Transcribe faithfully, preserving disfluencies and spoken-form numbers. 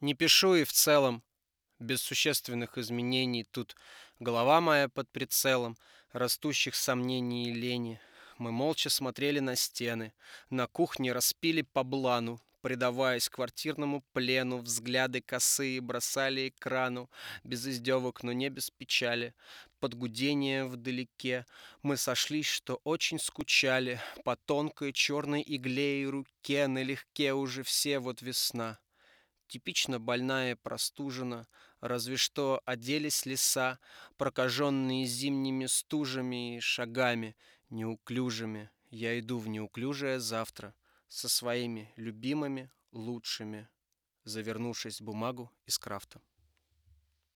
Не пишу и в целом, без существенных изменений. Тут голова моя под прицелом растущих сомнений и лени. Мы молча смотрели на стены, на кухне распили по блану, предаваясь квартирному плену, взгляды косые бросали экрану, без издевок, но не без печали. Под гудение вдалеке мы сошлись, что очень скучали по тонкой черной игле и руке, налегке уже все вот весна. Типично больная простужена, разве что оделись леса, прокаженные зимними стужами и шагами неуклюжими. Я иду в неуклюжее завтра со своими любимыми лучшими, завернувшись в бумагу из крафта.